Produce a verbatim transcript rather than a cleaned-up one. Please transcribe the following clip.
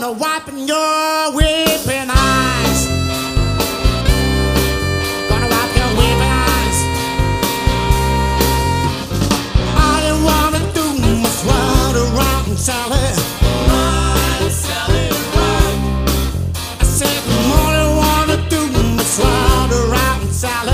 Gonna wipe in your weeping eyes. Gonna wipe your weeping eyes. All you wanna do is run around and sell it. Run, sell it, run. I said all you wanna do is run around and sell it.